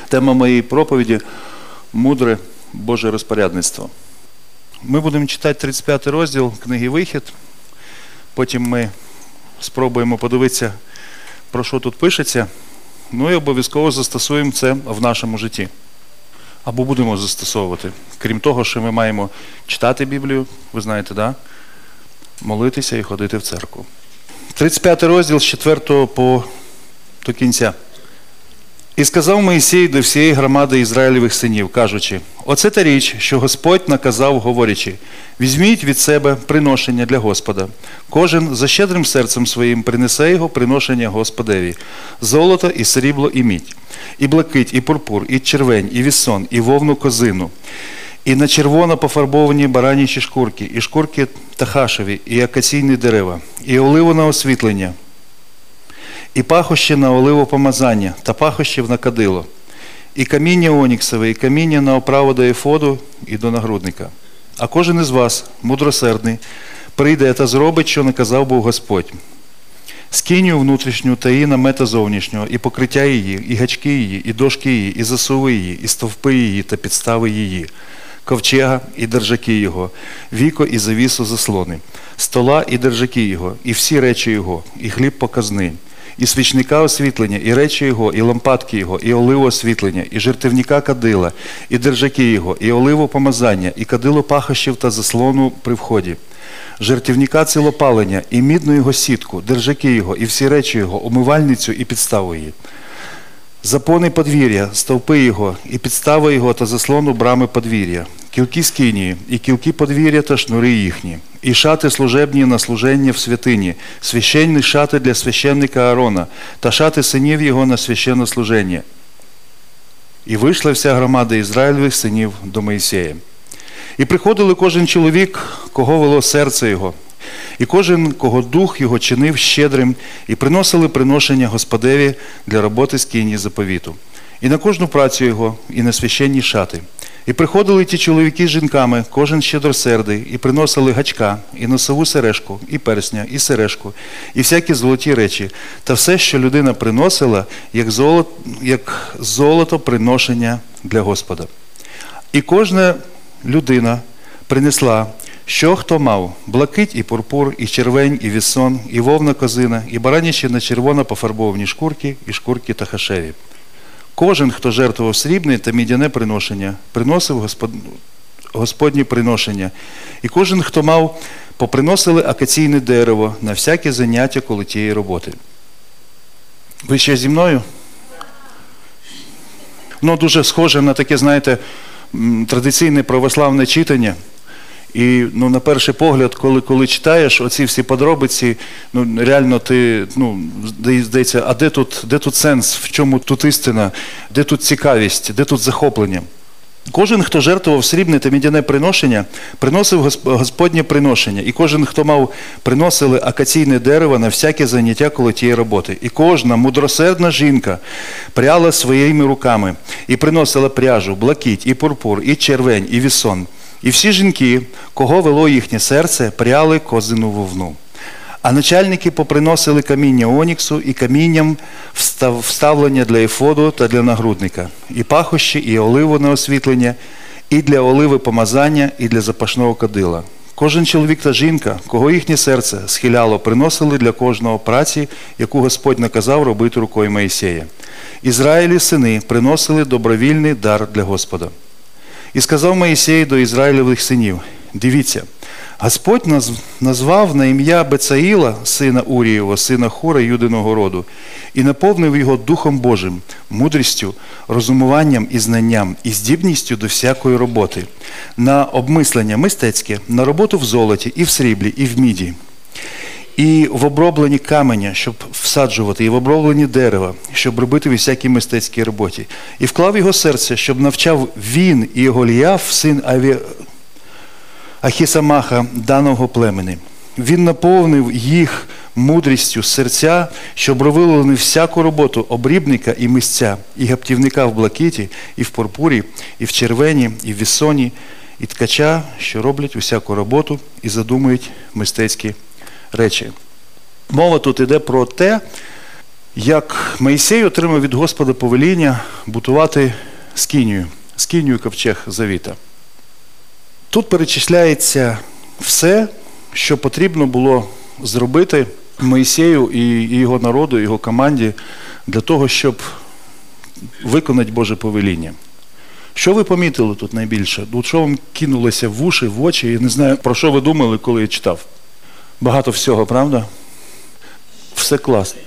Тема моєї проповіді – мудре Боже розпорядництво. Ми будемо читати 35 розділ книги «Вихід». Потім ми спробуємо подивитися, про що тут пишеться. Ну і обов'язково застосуємо це в нашому житті. Або будемо застосовувати. Крім того, що ми маємо читати Біблію, ви знаєте, да? Молитися і ходити в церкву. 35 розділ з 4 до кінця. «І сказав Моїсей до всієї громади Ізраїлевих синів, кажучи, оце та річ, що Господь наказав, говорячи, візьміть від себе приношення для Господа. Кожен за щедрим серцем своїм принесе його приношення Господеві, золото і срібло і мідь, і блакить, і пурпур, і червень, і вісон, і вовну козину, і на червоно пофарбовані баранячі шкурки, і шкурки тахашеві, і акаційні дерева, і оливу на освітлення, і пахощі на оливопомазання, та пахощів на кадило, і каміння оніксове, і каміння на оправу до ефоду і до нагрудника. А кожен із вас, мудросердний, прийде та зробить, що наказав був Господь. Скиню внутрішню та її намета зовнішнього, і покриття її, і гачки її, і дошки її, і засуви її, і стовпи її та підстави її, ковчега і держаки його, віко і завісу заслони, стола і держаки його, і всі речі його, і хліб показний, і свічника освітлення, і речі його, і лампадки його, і оливу освітлення, і жертівника кадила, і держаки його, і оливу помазання, і кадило пахощів та заслону при вході, жертівника цілопалення, і мідну його сітку, держаки його, і всі речі його, умивальницю і підставу її, запони подвір'я, стовпи його, і підстава його та заслону брами подвір'я, кілки скинії, і кілки подвір'я та шнури їхні, і шати служебні на служення в святині, священні шати для священника Аарона, та шати синів його на священне служення. І вийшла вся громада Ізраїлевих синів до Моїсея. І приходили кожен чоловік, кого вело серце його, і кожен, кого дух його чинив щедрим, і приносили приношення Господеві для роботи скині заповіту, і на кожну працю його, і на священні шати. І приходили ті чоловіки з жінками, кожен щедросердий, і приносили гачка, і носову сережку, і персня, і сережку, і всякі золоті речі, та все, що людина приносила, як золото приношення для Господа. І кожна людина принесла, що хто мав, блакить і пурпур, і червень, і вісон, і вовна козина, і баранячі на червоно пофарбовані шкурки, і шкурки тахашеві. Кожен, хто жертвував срібне та мідяне приношення, приносив Господні приношення. І кожен, хто мав, поприносили акаційне дерево на всяке заняття коло тієї роботи. Ви ще зі мною? Ну, дуже схоже на таке, знаєте, традиційне православне читання. І на перший погляд, коли читаєш оці всі подробиці, реально ти, здається, а де тут сенс, в чому тут істина, де тут цікавість, де тут захоплення? Кожен, хто жертвував срібне та мідяне приношення, приносив Господнє приношення. І кожен, хто мав, приносили акаційне дерево на всяке заняття коло тієї роботи. І кожна мудросердна жінка пряла своїми руками і приносила пряжу, блакить, і пурпур, і червень, і вісон. І всі жінки, кого вело їхнє серце, пряли козину вовну. А начальники поприносили каміння оніксу і камінням вставлення для ефоду та для нагрудника, і пахощі, і оливу на освітлення, і для оливи помазання, і для запашного кадила. Кожен чоловік та жінка, кого їхнє серце схиляло, приносили для кожного праці, яку Господь наказав робити рукою Моїсея. Ізраїлі сини приносили добровільний дар для Господа. І сказав Моїсей до Ізраїлевих синів, дивіться, Господь назвав на ім'я Бецаїла, сина Урієва, сина Хура, Юдиного роду, і наповнив його Духом Божим, мудрістю, розумуванням і знанням, і здібністю до всякої роботи, на обмислення мистецьке, на роботу в золоті, і в сріблі, і в міді, і в обробленні каменя, щоб всаджувати, і в обробленні дерева, щоб робити всякій мистецькій роботі. І вклав його серце, щоб навчав він і Голіаф, син Ахісамаха, даного племени. Він наповнив їх мудрістю серця, щоб робили вони всяку роботу обрібника і мисця, і гаптівника в блакиті, і в пурпурі, і в червені, і в вісоні, і ткача, що роблять усяку роботу і задумують мистецькі речі. Мова тут йде про те, як Моїсей отримав від Господа повеління будувати скинію ковчег завіта. Тут перечисляється все, що потрібно було зробити Моїсею і його народу, і його команді для того, щоб виконати Боже повеління. Що ви помітили тут найбільше? Що вам кинулося в уші, в очі? Я не знаю, про що ви думали, коли я читав. Багато всього, правда? Все класно.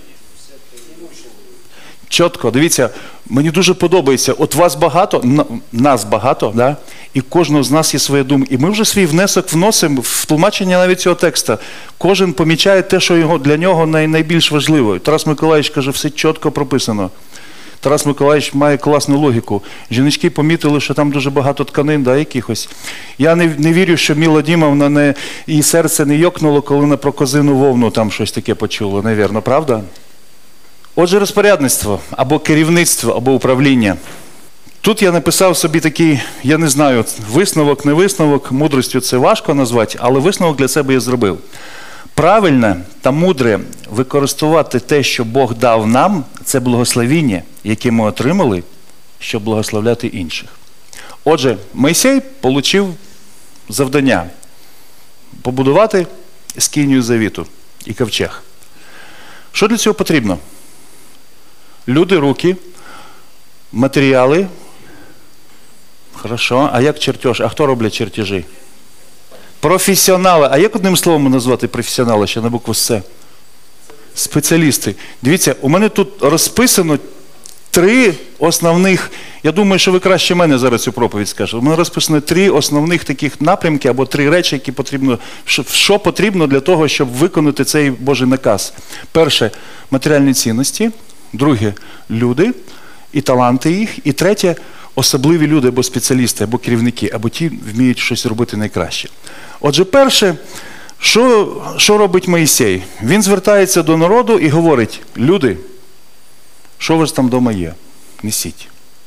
Чітко, дивіться, мені дуже подобається. От вас багато, нас багато, да? І кожного з нас є своя думка. І ми вже свій внесок вносимо в тлумачення навіть цього текста. Кожен помічає те, що для нього найбільш важливо. Тарас Миколаївич каже, все чітко прописано. Тарас Миколаївич має класну логіку. Жіночки помітили, що там дуже багато тканин, да, якихось. Я не вірю, що Міла Дімовна її серце не йокнуло, коли на про козину вовну там щось таке почула, навірно, правда? Отже, розпорядництво, або керівництво, або управління. Тут я написав собі такий, я не знаю, висновок, не висновок, мудростю це важко назвати, але висновок для себе я зробив. Правильне та мудре використовувати те, що Бог дав нам, це благословіння, яке ми отримали, щоб благословляти інших. Отже, Мойсей отримав завдання побудувати скинію завіту і ковчег. Що для цього потрібно? Люди, руки, матеріали. Хорошо. А як чертеж? А хто роблять чертежі? Професіонали. А як одним словом назвати професіонали ще на букву С? Спеціалісти. Дивіться, у мене тут розписано 3 основних, я думаю, що ви краще мене зараз цю проповідь скажете. У мене розписано 3 основних таких напрямки або 3 речі, які потрібно, що потрібно для того, щоб виконати цей Божий наказ. Перше – матеріальні цінності. Друге – люди і таланти їх. І третє – особливі люди або спеціалісти, або керівники, або ті вміють щось робити найкраще. Отже, перше, що робить Моїсей? Він звертається до народу і говорить: люди, що у вас там вдома є? Несіть.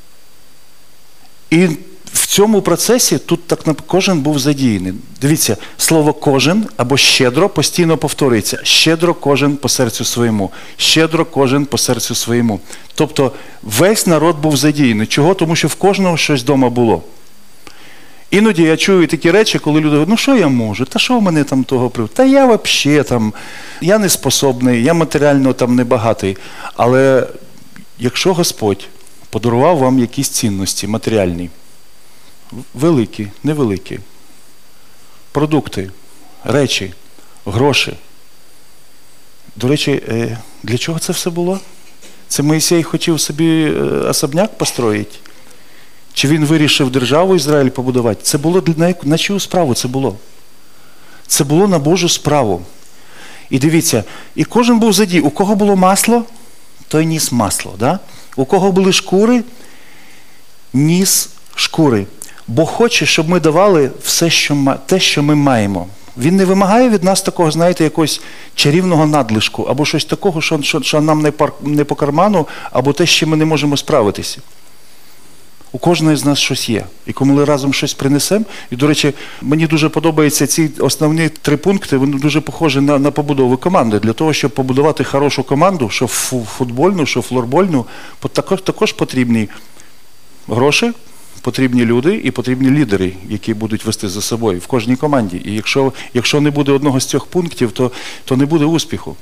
І в цьому процесі тут так кожен був задіяний. Дивіться, слово «кожен» або «щедро» постійно повторюється. Щедро кожен по серцю своєму. Щедро кожен по серцю своєму. Тобто весь народ був задіяний. Чого? Тому що в кожного щось вдома було. Іноді я чую такі речі, коли люди говорять: ну що я можу, та що в мене там того приводу? Та я взагалі там, я не способний, я матеріально там не багатий. Але якщо Господь подарував вам якісь цінності матеріальні, великі, невеликі, продукти, речі, гроші. До речі, для чого це все було? Це Моїсей хотів собі особняк построїти? Чи він вирішив державу Ізраїль побудувати? Це було на чию справу це було? Це було на Божу справу. І дивіться, і кожен був задій. У кого було масло, той ніс масло. Да? У кого були шкури, ніс шкури. Бог хоче, щоб ми давали все, те, що ми маємо. Він не вимагає від нас такого, знаєте, якогось чарівного надлишку, або щось такого, що нам не по карману, або те, з чим ми не можемо справитися. У кожного з нас щось є. І коли ми разом щось принесемо, і, до речі, мені дуже подобаються ці основні 3 пункти, вони дуже похожі на побудову команди. Для того, щоб побудувати хорошу команду, що футбольну, що флорбольну, також потрібні гроші, потрібні люди і потрібні лідери, які будуть вести за собою в кожній команді. І якщо не буде одного з цих пунктів, то не буде успіху.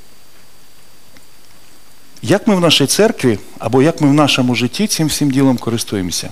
Як ми в нашій церкві, або як ми в нашому житті цим всім ділом користуємося?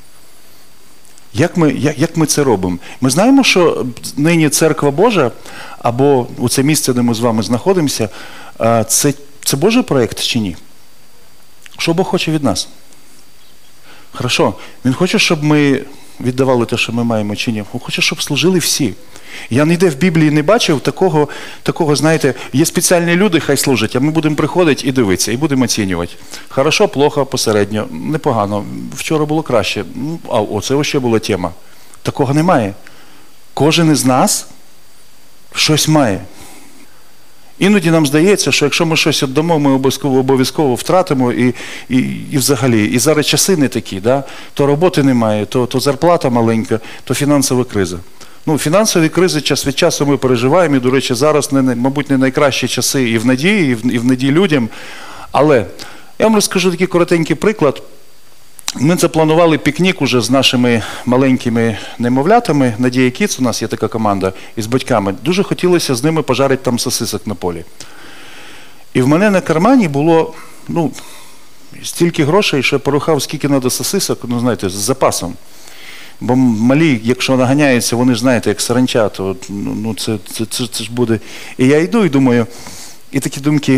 Як ми це робимо? Ми знаємо, що нині Церква Божа, або це місце, де ми з вами знаходимося, це Божий проєкт чи ні? Що Бог хоче від нас? Хорошо. Він хоче, щоб ми віддавали те, що ми маємо, чи ні? Він хоче, щоб служили всі. Я ніде в Біблії не бачив такого, знаєте, є спеціальні люди, хай служать, а ми будемо приходити і дивитися, і будемо оцінювати. Хорошо, плохо, посередньо, непогано. Вчора було краще. А оце ще була тема. Такого немає. Кожен із нас щось має. Іноді нам здається, що якщо ми щось віддамо, ми обов'язково втратимо і взагалі. І зараз часи не такі, да? То роботи немає, то зарплата маленька, то фінансова криза. Фінансові кризи час від часу ми переживаємо, і, до речі, зараз, мабуть, не найкращі часи і в надії людям, Але я вам розкажу такий коротенький приклад. Ми запланували пікнік уже з нашими маленькими немовлятами. Надія Кіц, у нас є така команда, із батьками. Дуже хотілося з ними пожарити там сосисок на полі. І в мене на кармані було, стільки грошей, що я порухав, скільки треба сосисок, знаєте, з запасом. Бо малі, якщо наганяються, вони ж, знаєте, як саранча, то це ж буде. І я йду і думаю, і такі думки,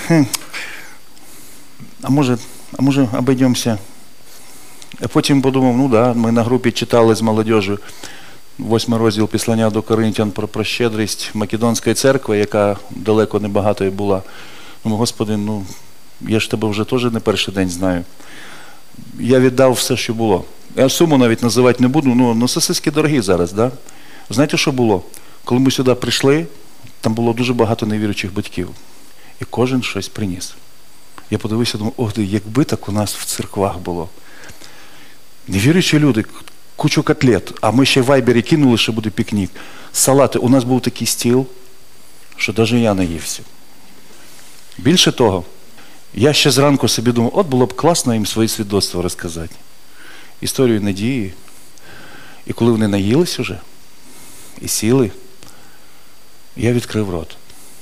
а може обійдемося. А потім подумав, ми на групі читали з молодіжю 8 розділ Післання до Коринтян про щедрість Македонської церкви, яка далеко не багатою була. Думаю, Господи, я ж тебе вже теж не перший день знаю. Я віддав все, що було. Я суму навіть називати не буду, сосиски дорогі зараз, да? Знаєте, що було? Коли ми сюди прийшли, там було дуже багато невіруючих батьків. І кожен щось приніс. Я подивився, думаю, якби так у нас в церквах було. Невіруючі люди, кучу котлет, а ми ще в вайбері кинули, що буде пікнік. Салати. У нас був такий стіл, що навіть я наївся. Більше того, я ще зранку собі думав, було б класно їм свої свідоцтва розказати. Історію Надії. І коли вони наїлись уже і сіли, я відкрив рот.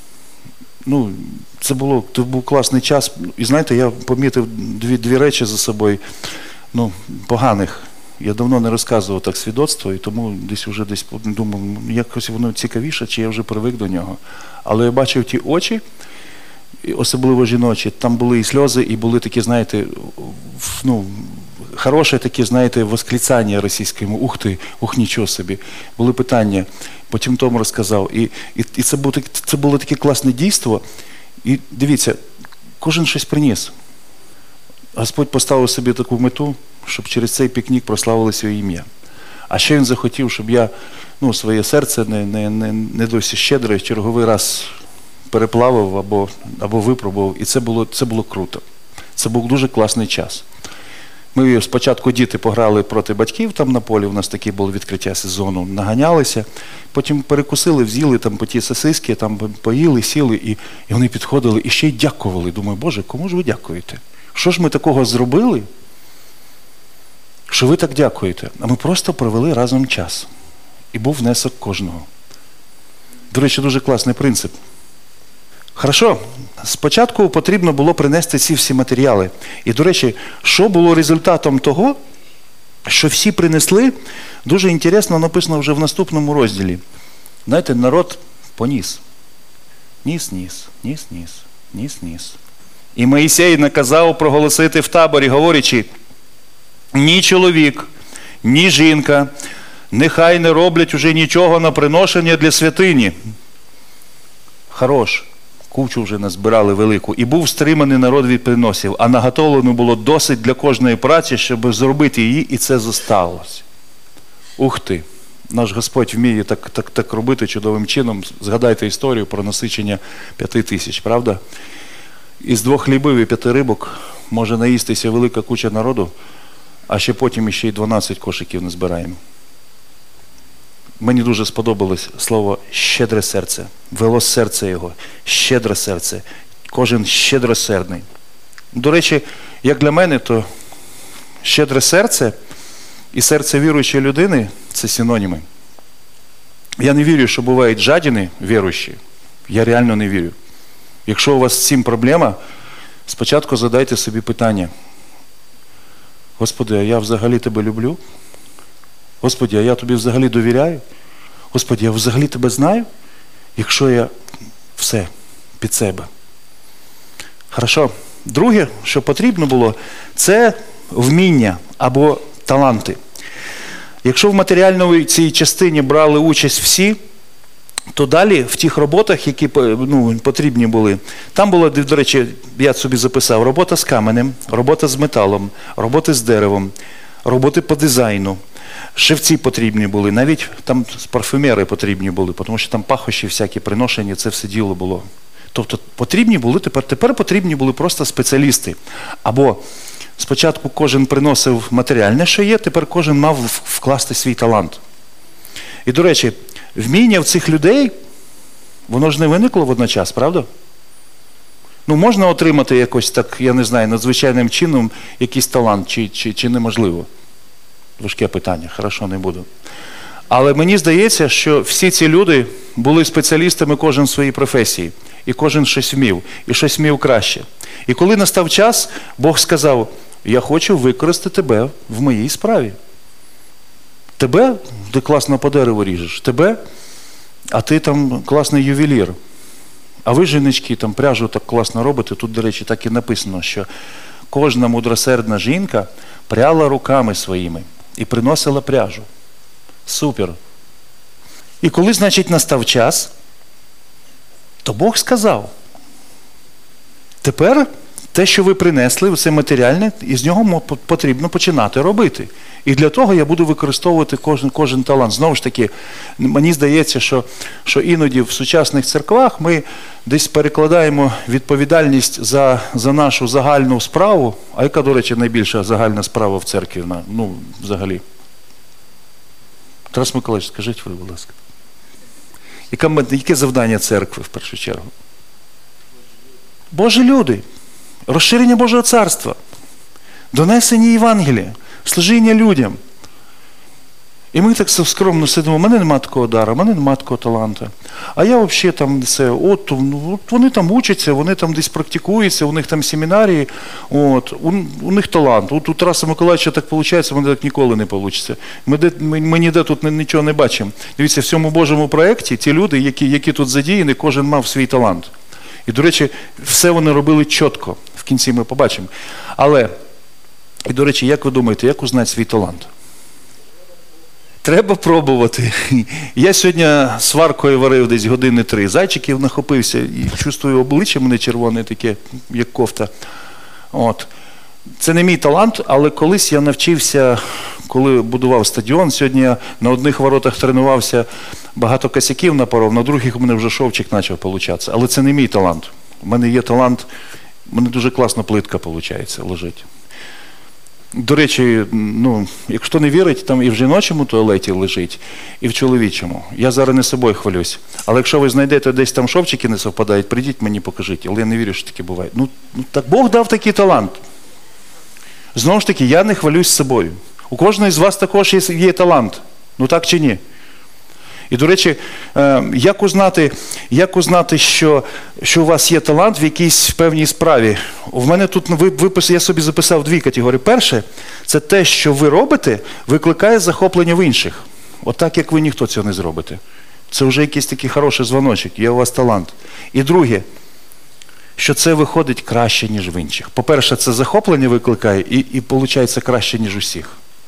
Це був класний час. І знаєте, я помітив дві речі за собою, поганих. Я давно не розказував так свідоцтво, і тому десь думав, якось воно цікавіше, чи я вже привик до нього. Але я бачив ті очі, особливо жіночі, там були і сльози, і були такі, знаєте, хороше таке, знаєте, восклицання російському, ух, нічого собі. Були питання, потім Том розказав. І це було таке класне дійство. І дивіться, кожен щось приніс. Господь поставив собі таку мету, щоб через цей пікнік прославили своє ім'я. А ще Він захотів, щоб я своє серце не досі щедре в черговий раз переплавив або випробував. І це було круто. Це був дуже класний час. Ми спочатку діти пограли проти батьків там на полі, у нас таке було відкриття сезону, наганялися, потім перекусили, взяли там по ті сосиски, там поїли, сіли, і вони підходили і ще й дякували. Думаю, Боже, кому ж ви дякуєте? Що ж ми такого зробили, що ви так дякуєте? А ми просто провели разом час. І був внесок кожного. До речі, дуже класний принцип. Хорошо, спочатку потрібно було принести ці всі матеріали. І, до речі, що було результатом того, що всі принесли, дуже інтересно написано вже в наступному розділі. Знаєте, народ поніс. Ніс. І Моїсей наказав проголосити в таборі, говорячи, ні чоловік, ні жінка, нехай не роблять уже нічого на приношення для святині. Хорош. Кучу вже назбирали велику. І був стриманий народ від приносів, а наготовлено було досить для кожної праці, щоб зробити її, і це зосталося. Ух ти! Наш Господь вміє так робити чудовим чином. Згадайте історію про насичення 5000, правда? Із 2 хлібів і 5 рибок може наїстися велика куча народу, а ще потім ще й 12 кошиків не збираємо. Мені дуже сподобалось слово «щедре серце». Вело серце його, щедре серце. Кожен щедросердний. До речі, як для мене, то щедре серце і серце віруючої людини – це синоніми. Я не вірю, що бувають жадіни віруючі. Я реально не вірю. Якщо у вас з цим проблема, спочатку задайте собі питання. Господи, а я взагалі Тебе люблю? Господи, а я Тобі взагалі довіряю? Господи, я взагалі Тебе знаю? Якщо я все під себе. Хорошо. Друге, що потрібно було, це вміння або таланти. Якщо в матеріальній цій частині брали участь всі, то далі в тих роботах, які потрібні були, там було, до речі, я собі записав, робота з каменем, робота з металом, робота з деревом, роботи по дизайну. Шевці потрібні були, навіть там парфюмери потрібні були, тому що там пахощі всякі приношення, це все діло було. Тобто потрібні були, тепер потрібні були просто спеціалісти. Або спочатку кожен приносив матеріальне, що є, тепер кожен мав вкласти свій талант. І, до речі, вміння в цих людей, воно ж не виникло водночас, правда? Ну, можна отримати якось так, я не знаю, надзвичайним чином якийсь талант, чи неможливо? Важке питання, хорошо, не буду. Але мені здається, що всі ці люди були спеціалістами кожен в своїй професії. І кожен щось вмів, і щось вмів краще. І коли настав час, Бог сказав, я хочу використати тебе в моїй справі. Тебе, ти класно по дереву ріжеш, тебе, а ти там класний ювелір. А ви, жіночки, там пряжу так класно робите. Тут, до речі, так і написано, що кожна мудросердна жінка пряла руками своїми і приносила пряжу. Супер. І коли, значить, настав час, то Бог сказав, тепер те, що ви принесли, все матеріальне, із нього потрібно починати робити. І для того я буду використовувати кожен талант. Знову ж таки, мені здається, що іноді в сучасних церквах ми десь перекладаємо відповідальність за нашу загальну справу. А яка, до речі, найбільша загальна справа в церкві? Ну, взагалі. Тарас Миколаївич, скажіть ви, будь ласка. Яке завдання церкви в першу чергу? Божі люди. Розширення Божого царства. Донесення Євангелія. Служіння людям. І ми так скромно сидимо, у мене немає такого дару, у мене немає такого таланту. А я взагалі там це, от вони там учаться, вони там десь практикуються, у них там семінарії, у них талант. От у Тараса Миколаївича так виходить, у мене так ніколи не вийде. Ми ніде тут нічого не бачимо. Дивіться, в цьому Божому проєкті ті люди, які тут задіяні, кожен мав свій талант. І, до речі, все вони робили чітко. В кінці ми побачимо. Але, і, до речі, як ви думаєте, як узнати свій талант? Треба пробувати. Я сьогодні сваркою варив десь години 3. Зайчиків нахопився і чувствую обличчя мене червоне таке, як кофта. Це не мій талант, але колись я навчився, коли будував стадіон, сьогодні я на одних воротах тренувався, багато косяків напоров, на других у мене вже шовчик почав получатися. Але це не мій талант. У мене є талант, у мене дуже класно плитка виходить, лежить. До речі, якщо не вірить, там і в жіночому туалеті лежить, і в чоловічому. Я зараз не собою хвалюсь. Але якщо ви знайдете десь там шовчики не совпадають, прийдіть мені покажіть. Але я не вірю, що таке буває. Так Бог дав такий талант. Знову ж таки, я не хвалюсь собою. У кожного з вас також є талант. Так чи ні? І, до речі, як узнати, що у вас є талант в якійсь певній справі? В мене тут я собі записав 2 категорії. Перше, це те, що ви робите, викликає захоплення в інших. Отак, як ви ніхто цього не зробите. Це вже якийсь такий хороший дзвоночок, є у вас талант. І друге, що це виходить краще, ніж в інших. По-перше, це захоплення викликає і виходить краще, ніж усіх.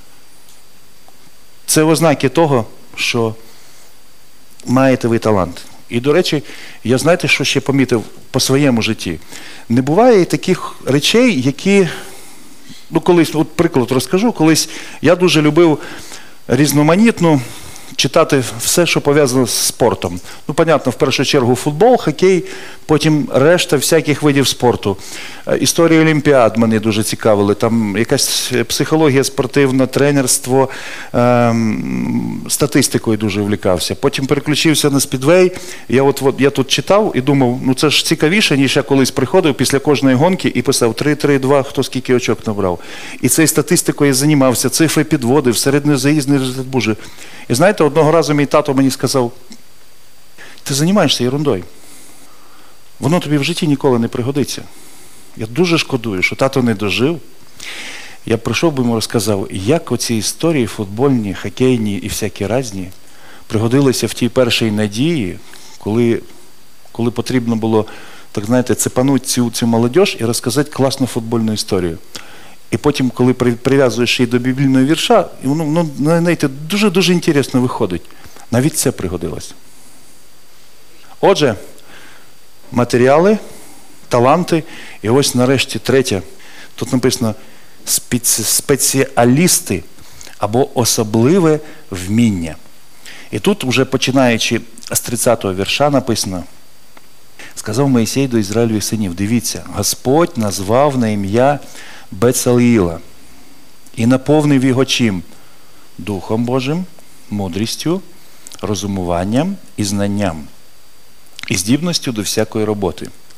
Це ознаки того, що маєте ви талант. І, до речі, я знаєте, що ще помітив по своєму житті? Не буває таких речей, які, колись, приклад розкажу, колись я дуже любив різноманітну читати все, що пов'язано з спортом. Понятно, в першу чергу футбол, хокей, потім решта всяких видів спорту. Історія олімпіад мене дуже цікавили. Там якась психологія спортивна, тренерство, статистикою дуже влікався. Потім переключився на спідвей. Я тут читав і думав, це ж цікавіше, ніж я колись приходив після кожної гонки і писав 3-3-2, хто скільки очок набрав. І цією статистикою я займався, цифри підводив, середньозаїзний результат Боже. І знаєте, одного разу мій тато мені сказав, ти займаєшся ерундою. Воно тобі в житті ніколи не пригодиться. Я дуже шкодую, що тато не дожив. Я прийшов би йому розказав, як оці історії футбольні, хокейні і всякі різні пригодилися в тій першій надії, коли потрібно було, так знаєте, цепанути цю молодіж і розказати класну футбольну історію. І потім, коли прив'язуєш її до біблійного вірша, знаєте, дуже-дуже інтересно виходить. Навіть це пригодилось. Отже, матеріали, таланти, і ось нарешті третє. Тут написано спеціалісти або особливе вміння. І тут, вже починаючи з 30-го вірша, написано: сказав Моїсей до Ізраїлевих синів, дивіться, Господь назвав на ім'я Бецаліїла і наповнив його чим? Духом Божим, мудрістю, розумуванням і знанням, і здібністю до всякої роботи.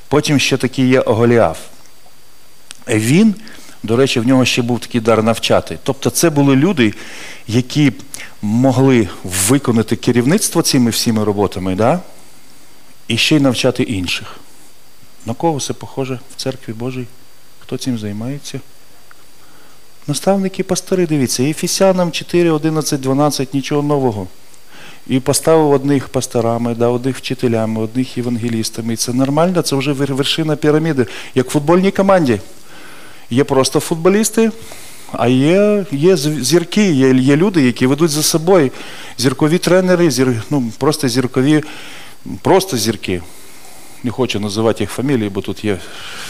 Потім ще такий є Голіаф. Він, до речі, в нього ще був такий дар навчати. Тобто це були люди, які могли виконати керівництво цими всіми роботами, да? І ще й навчати інших. На кого це похоже в Церкві Божій? Хто цим займається? Наставники, пастори, дивіться, Ефесянам 4, 11, 12, нічого нового. І поставив одних пасторами, да, одних вчителями, одних євангелістами. І це нормально, це вже вершина піраміди. Як в футбольній команді. Є просто футболісти, а є зірки, є люди, які ведуть за собою. Зіркові тренери, просто зірки. Не хочу називати їх фамілії, бо тут є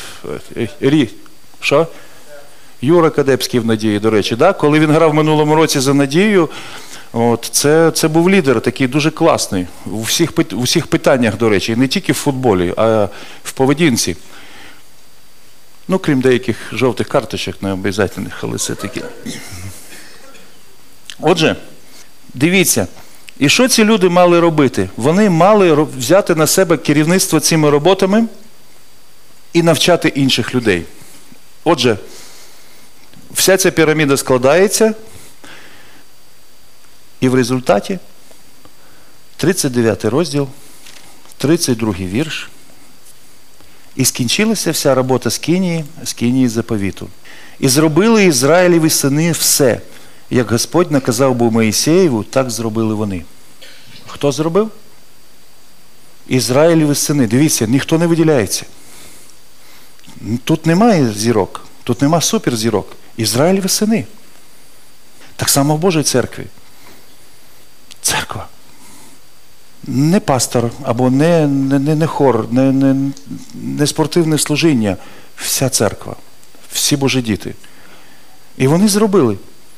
Що? Юра Кадепський в «Надії», до речі. Да? Коли він грав в минулому році за «Надію», це був лідер такий дуже класний. У всіх питаннях, до речі. І не тільки в футболі, а в поведінці. Ну, крім деяких жовтих карточок, не обов'язкових, але все таки. Отже, дивіться, і що ці люди мали робити? Вони мали взяти на себе керівництво цими роботами і навчати інших людей. Отже, вся ця піраміда складається, і в результаті 39 розділ, 32 вірш, і скінчилася вся робота з Кинії заповіту. І зробили Ізраїлеві сини все, як Господь наказав був Моїсеєву, так зробили вони. Хто зробив? Ізраїлеві сини. Дивіться, ніхто не виділяється. Тут немає зірок, тут немає суперзірок. Ізраїлеві сини. Так само в Божій церкві. Церква. Не пастор, або не хор, не спортивне служіння. Вся церква. Всі Божі діти. І вони зробили.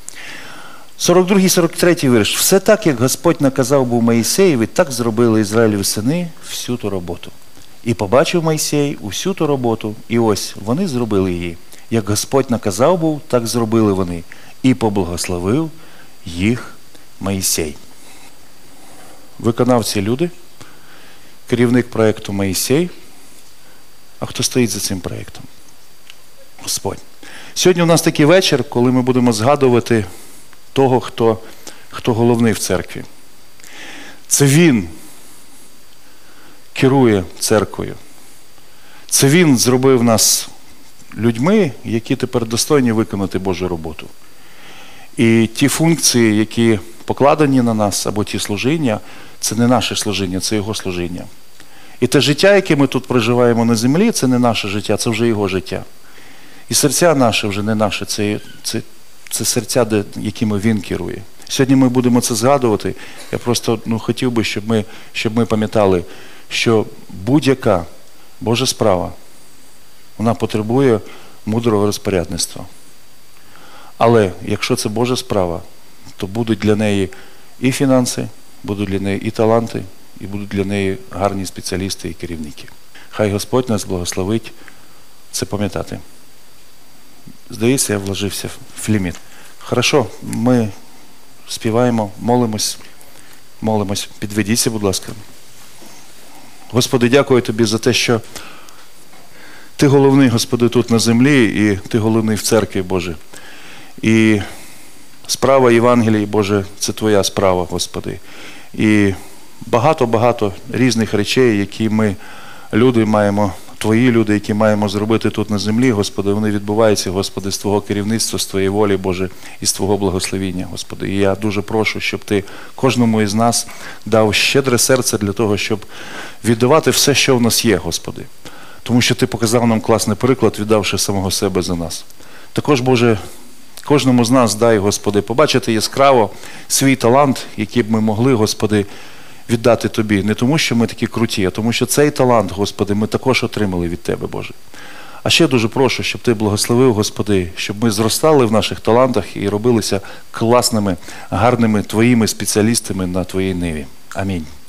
42-43 вірш. Все так, як Господь наказав був Моїсеєві, так зробили Ізраїлеві сини всю ту роботу. І побачив Мойсей усю ту роботу, і ось вони зробили її. Як Господь наказав був, так зробили вони. І поблагословив їх Мойсей. Виконавці люди, керівник проєкту Мойсей. А хто стоїть за цим проєктом? Господь. Сьогодні у нас такий вечір, коли ми будемо згадувати того, хто головний в церкві. Це Він керує церквою. Це Він зробив нас людьми, які тепер достойні виконати Божу роботу. І ті функції, які покладені на нас, або ті служіння, це не наше служіння, це Його служіння. І те життя, яке ми тут проживаємо на землі, це не наше життя, це вже Його життя. І серця наші вже не наше, це серця, якими Він керує. Сьогодні ми будемо це згадувати. Я просто хотів би, щоб ми пам'ятали, що будь-яка Божа справа, вона потребує мудрого розпорядництва. Але якщо це Божа справа, то будуть для неї і фінанси, будуть для неї і таланти, і будуть для неї гарні спеціалісти і керівники. Хай Господь нас благословить це пам'ятати. Здається, я вложився в ліміт. Хорошо, ми співаємо, молимось. Підведіться, будь ласка. Господи, дякую Тобі за те, що Ти головний, Господи, тут на землі, і Ти головний в церкві, Боже. І справа Євангелії, Боже, це Твоя справа, Господи. І багато-багато різних речей, які ми, люди, маємо, Твої люди, які маємо зробити тут на землі, Господи, вони відбуваються, Господи, з Твого керівництва, з Твоєї волі, Боже, і з Твого благословіння, Господи. І я дуже прошу, щоб Ти кожному із нас дав щедре серце для того, щоб віддавати все, що в нас є, Господи. Тому що Ти показав нам класний приклад, віддавши самого себе за нас. Також, Боже, кожному з нас дай, Господи, побачити яскраво свій талант, який б ми могли, Господи, віддати Тобі. Не тому, що ми такі круті, а тому, що цей талант, Господи, ми також отримали від Тебе, Боже. А ще дуже прошу, щоб Ти благословив, Господи, щоб ми зростали в наших талантах і робилися класними, гарними Твоїми спеціалістами на Твоїй ниві. Амінь.